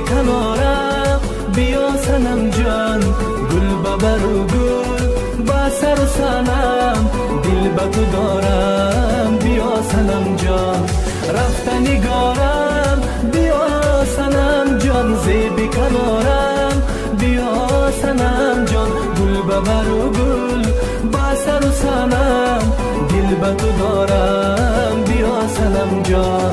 کنارم بیا صنم جان، گل ببر و گل با سر و سنم، دل به تو دارم بیا صنم جان. رفته نگارم بیا صنم جان، زیبی کنارم بیا صنم جان، گل ببر و گل با سر و سنم، دل به تو دارم بیا صنم جان.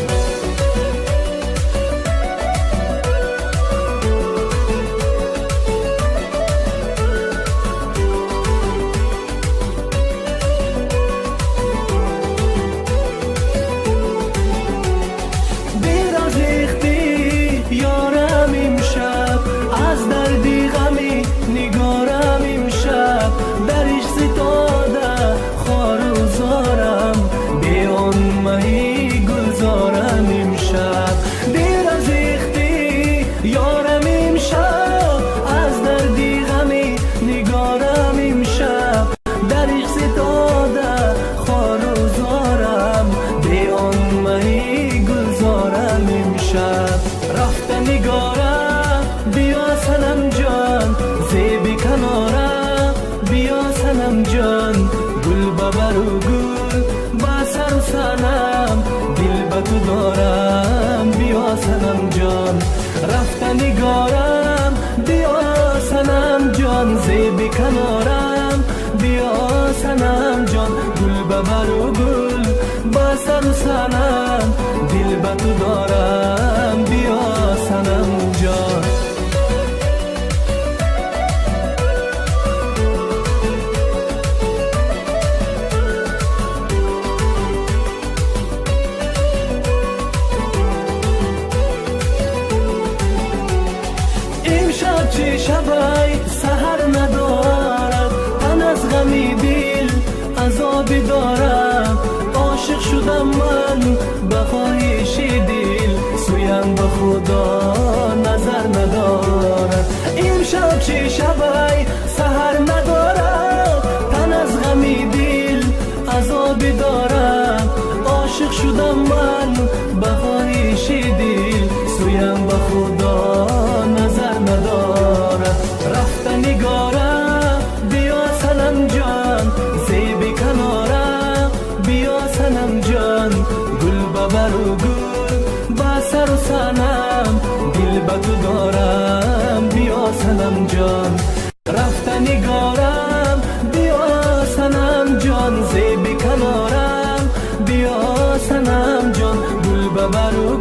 نگارم بیا صنم جان، زیبی کنارم بیا صنم جان، گل ببر و گل با سر و سنم، دل به تو دارم بیا صنم جان. چه شبای سحر ندارد، من از غمی دل عذابی دارم، عاشق شدم من به خواهش دل، سویم به خدا نظر ندارد. امشب چه شبای سحر ندارد، من از غمی دل عذابی دارم، عاشق شدم من به خواهش دل، سویم به خدا نظر ندارد. رفته نگارم بیا صنم جان، زیبی کنارم بیا صنم جان، گل ببر و گل با سر و سنم، دل به تو دارم بیا صنم جان. رفته نگارم بیا صنم جان، زیبی کنارم بیا صنم جان، گل ببر و